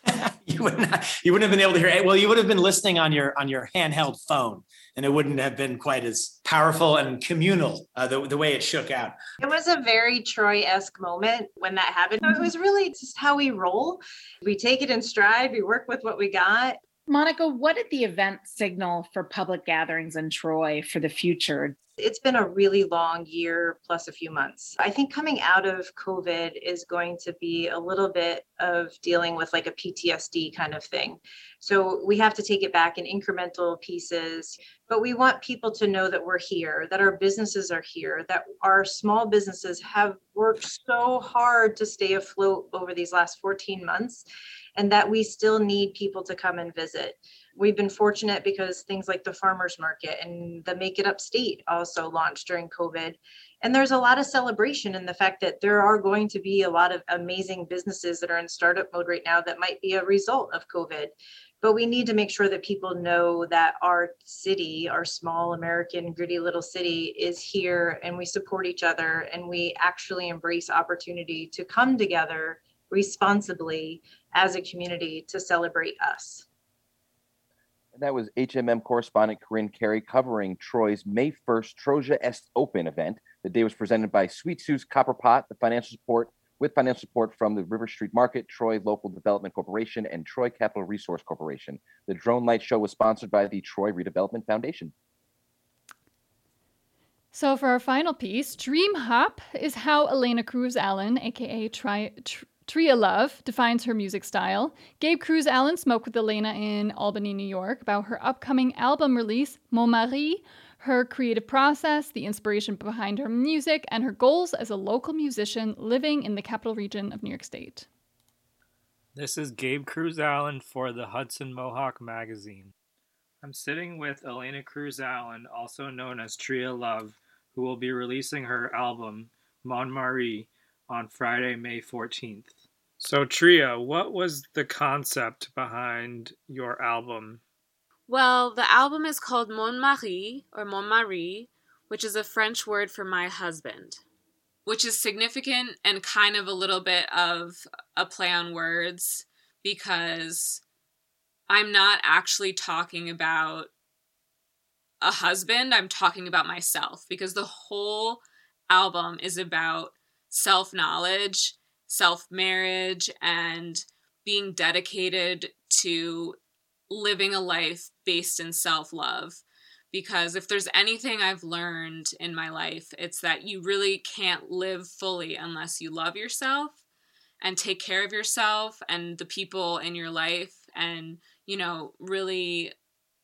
you wouldn't have, you wouldn't have been able to hear it. Well, you would have been listening on your on your handheld phone, and it wouldn't have been quite as powerful and communal uh, the, the way it shook out. It was a very Troy-esque moment when that happened. It was really just how we roll. We take it in stride. We work with what we got. Monica, what did the event signal for public gatherings in Troy for the future? It's been a really long year plus a few months. I think coming out of COVID is going to be a little bit of dealing with like a P T S D kind of thing. So we have to take it back in incremental pieces, but we want people to know that we're here, that our businesses are here, that our small businesses have worked so hard to stay afloat over these last fourteen months, and that we still need people to come and visit. We've been fortunate because things like the farmers market and the Make It Upstate also launched during COVID. And there's a lot of celebration in the fact that there are going to be a lot of amazing businesses that are in startup mode right now that might be a result of COVID. But we need to make sure that people know that our city, our small American gritty little city is here, and we support each other, and we actually embrace opportunity to come together responsibly as a community to celebrate us. And that was H M M correspondent Corinne Carey covering Troy's May first Troja Est Open event. The day was presented by Sweet Sue's Copper Pot, the financial support with financial support from the River Street Market, Troy Local Development Corporation, and Troy Capital Resource Corporation. The drone light show was sponsored by the Troy Redevelopment Foundation. So for our final piece, Dream Hop is how Elena Cruz Allen, aka Tri- Tr- Tria Love, defines her music style. Gabe Cruz Allen spoke with Elena in Albany, New York about her upcoming album release, Mon Mari, her creative process, the inspiration behind her music, and her goals as a local musician living in the capital region of New York State. This is Gabe Cruz Allen for the Hudson Mohawk Magazine. I'm sitting with Elena Cruz Allen, also known as Tria Love, who will be releasing her album, Mon Mari, on Friday, May fourteenth. So Tria, what was the concept behind your album? Well, the album is called Mon Mari, or Mon Mari, which is a French word for my husband, which is significant and kind of a little bit of a play on words, because I'm not actually talking about a husband, I'm talking about myself, because the whole album is about self-knowledge, self-marriage, and being dedicated to living a life based in self-love. Because if there's anything I've learned in my life, it's that you really can't live fully unless you love yourself and take care of yourself and the people in your life, and, you know, really,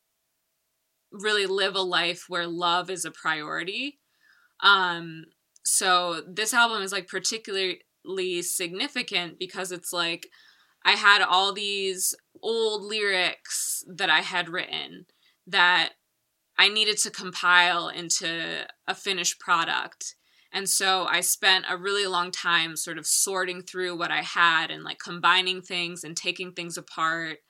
really live a life where love is a priority. Um, so this album is like particularly significant because it's like I had all these old lyrics that I had written that I needed to compile into a finished product. And so I spent a really long time sort of sorting through what I had and like combining things and taking things apart.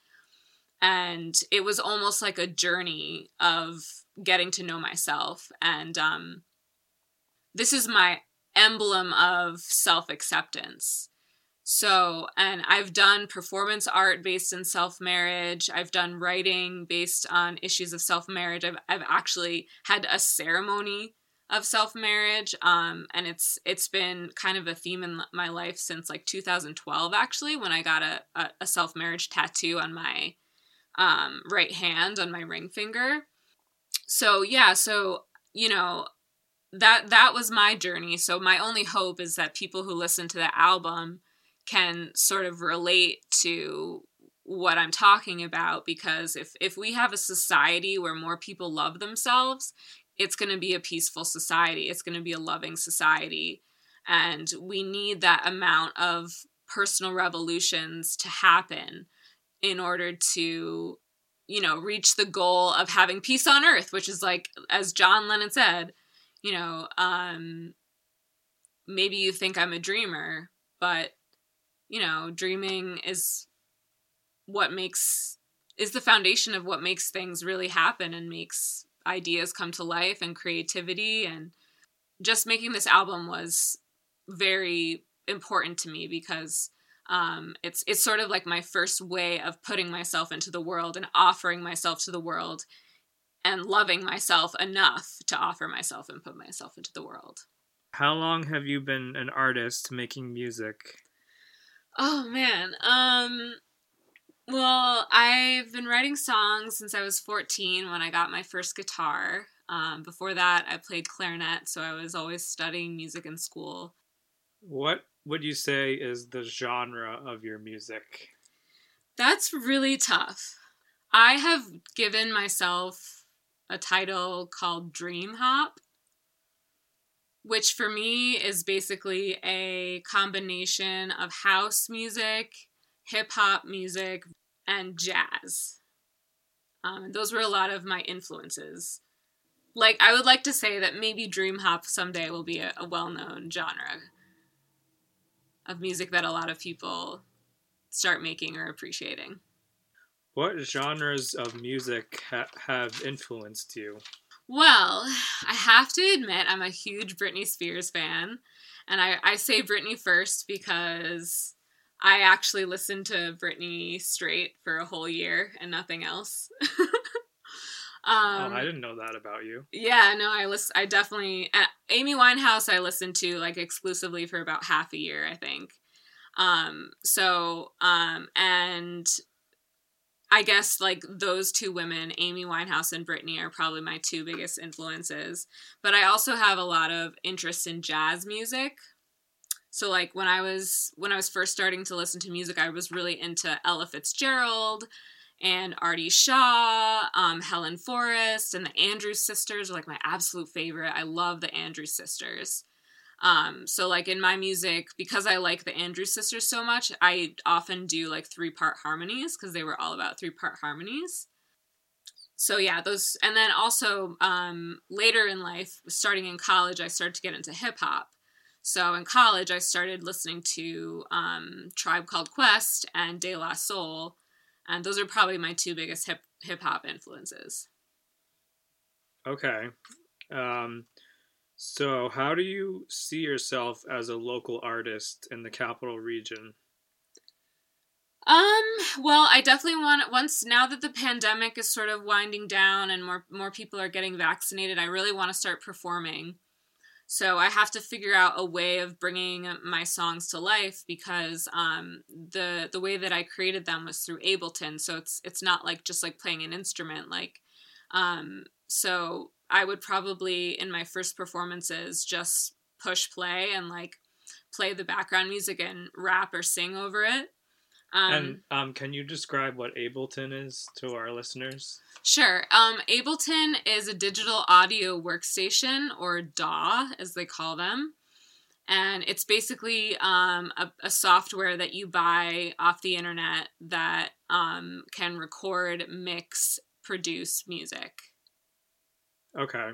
And it was almost like a journey of getting to know myself. And um, this is my emblem of self-acceptance. So, and I've done performance art based in self-marriage. I've done writing based on issues of self-marriage. I've I've actually had a ceremony of self-marriage. Um, and it's it's been kind of a theme in my life since like two thousand twelve, actually, when I got a, a, a self-marriage tattoo on my um, right hand, on my ring finger. So, yeah, so, you know, that that was my journey. So my only hope is that people who listen to the album can sort of relate to what I'm talking about, because if, if we have a society where more people love themselves, it's going to be a peaceful society. It's going to be a loving society. And we need that amount of personal revolutions to happen in order to, you know, reach the goal of having peace on earth, which is like, as John Lennon said, you know, um, maybe you think I'm a dreamer, but you know, dreaming is what makes, is the foundation of what makes things really happen and makes ideas come to life and creativity. And just making this album was very important to me because um, it's, it's sort of like my first way of putting myself into the world and offering myself to the world and loving myself enough to offer myself and put myself into the world. How long have you been an artist making music? Oh, man. Um, well, I've been writing songs since I was fourteen when I got my first guitar. Um, before that, I played clarinet, so I was always studying music in school. What would you say is the genre of your music? That's really tough. I have given myself a title called Dream Hop, which for me is basically a combination of house music, hip-hop music, and jazz. Um, and those were a lot of my influences. Like, I would like to say that maybe dream hop someday will be a, a well-known genre of music that a lot of people start making or appreciating. What genres of music ha- have influenced you? Well, I have to admit I'm a huge Britney Spears fan. And I, I say Britney first because I actually listened to Britney straight for a whole year and nothing else. Um, oh, I didn't know that about you. Yeah, no, I listen. I definitely uh, Amy Winehouse. I listened to like exclusively for about half a year, I think. Um, so, um, and I guess like those two women, Amy Winehouse and Britney, are probably my two biggest influences. But I also have a lot of interest in jazz music. So like when I was when I was first starting to listen to music, I was really into Ella Fitzgerald and Artie Shaw, um, Helen Forrest, and the Andrews Sisters are like my absolute favorite. I love the Andrews Sisters. Um, so like in my music, because I like the Andrews Sisters so much, I often do like three-part harmonies because they were all about three-part harmonies. So yeah, those, and then also um, later in life, starting in college, I started to get into hip-hop. So in college, I started listening to um, Tribe Called Quest and De La Soul. And those are probably my two biggest hip hip hop influences. Okay. Um, so how do you see yourself as a local artist in the Capital Region? Um, well, I definitely want, once, now that the pandemic is sort of winding down and more, more people are getting vaccinated, I really want to start performing. So I have to figure out a way of bringing my songs to life because um, the the way that I created them was through Ableton. So it's it's not like just like playing an instrument. Like, um, so I would probably in my first performances just push play and like play the background music and rap or sing over it. Um, and um, can you describe what Ableton is to our listeners? Sure. Um, Ableton is a digital audio workstation, or D A W, as they call them. And it's basically um, a, a software that you buy off the internet that um, can record, mix, produce music. Okay.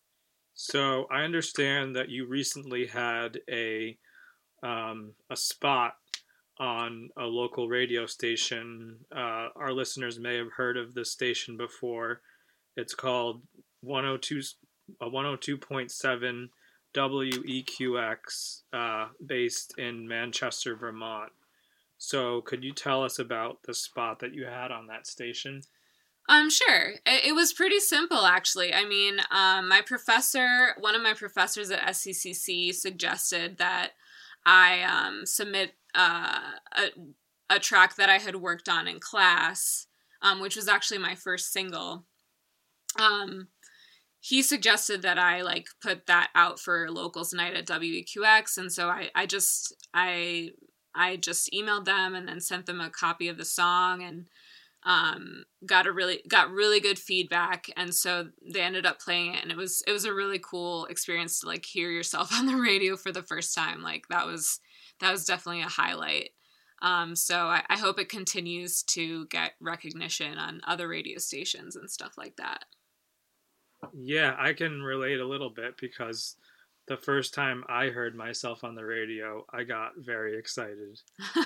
So I understand that you recently had a um, a spot on a local radio station. Uh, our listeners may have heard of this station before. It's called one oh two, uh, one oh two point seven W E Q X, uh, based in Manchester, Vermont. So could you tell us about the spot that you had on that station? Um, sure. It, it was pretty simple, actually. I mean, um, my professor, one of my professors at S C C C suggested that I um, submit uh, a, a track that I had worked on in class, um, which was actually my first single. Um, he suggested that I like put that out for locals night at W E Q X. And so I, I just, I, I just emailed them and then sent them a copy of the song and um, got a really, got really good feedback. And so they ended up playing it, and it was, it was a really cool experience to like hear yourself on the radio for the first time. Like that was, that was definitely a highlight. Um, so I, I hope it continues to get recognition on other radio stations and stuff like that. Yeah, I can relate a little bit because the first time I heard myself on the radio, I got very excited.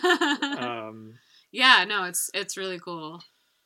um, yeah, no, it's it's really cool.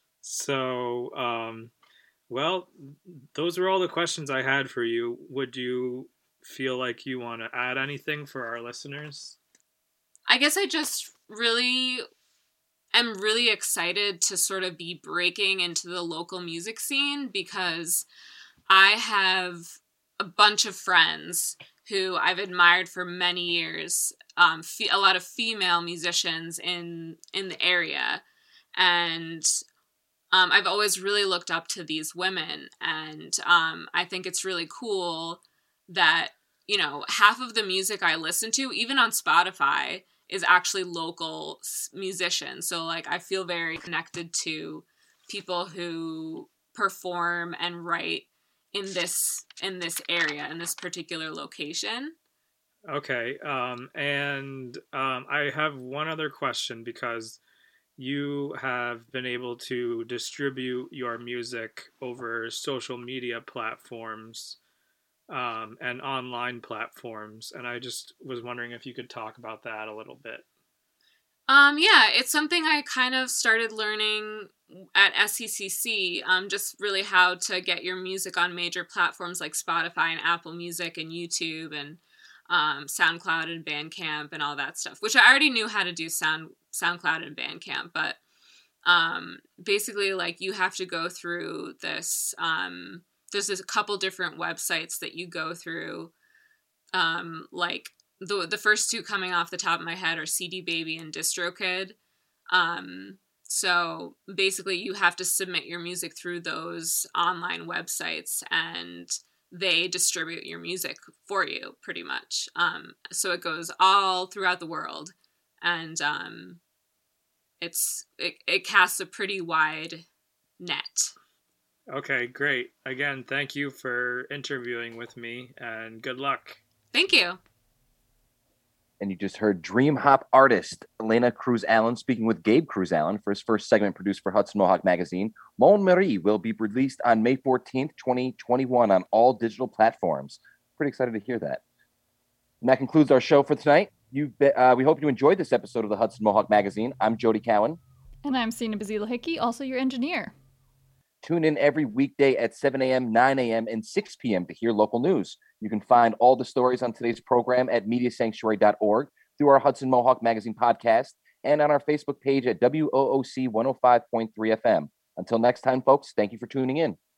So, um, well, those are all the questions I had for you. Would you feel like you want to add anything for our listeners? I guess I just really am really excited to sort of be breaking into the local music scene because I have a bunch of friends who I've admired for many years, um, fe- a lot of female musicians in in the area, and um, I've always really looked up to these women, and um, I think it's really cool that, you know, half of the music I listen to, even on Spotify, is actually local musicians. So like I feel very connected to people who perform and write in this in this area, in this particular location. Okay, um, and um, I have one other question because you have been able to distribute your music over social media platforms um, and online platforms, and I just was wondering if you could talk about that a little bit. Um, yeah, it's something I kind of started learning at S C C C, um, just really how to get your music on major platforms like Spotify and Apple Music and YouTube and um, SoundCloud and Bandcamp and all that stuff, which I already knew how to do sound SoundCloud and Bandcamp, but um, basically like you have to go through this, um, there's a couple different websites that you go through, um, like the the first two coming off the top of my head are C D Baby and DistroKid. Um, so basically you have to submit your music through those online websites and they distribute your music for you pretty much. Um, so it goes all throughout the world, and um, it's it, it casts a pretty wide net. Okay, great. Again, thank you for interviewing with me and good luck. Thank you. And you just heard Dream Hop artist Elena Cruz Allen speaking with Gabe Cruz Allen for his first segment produced for Hudson Mohawk Magazine. Mon Marie will be released on May fourteenth, twenty twenty-one on all digital platforms. Pretty excited to hear that. And that concludes our show for tonight. You, uh, we hope you enjoyed this episode of the Hudson Mohawk Magazine. I'm Jody Cowan. And I'm Sina Bazila Hickey, also your engineer. Tune in every weekday at seven a.m., nine a.m., and six p.m. to hear local news. You can find all the stories on today's program at media sanctuary dot org, through our Hudson Mohawk Magazine podcast, and on our Facebook page at W O O C one oh five point three F M. Until next time, folks, thank you for tuning in.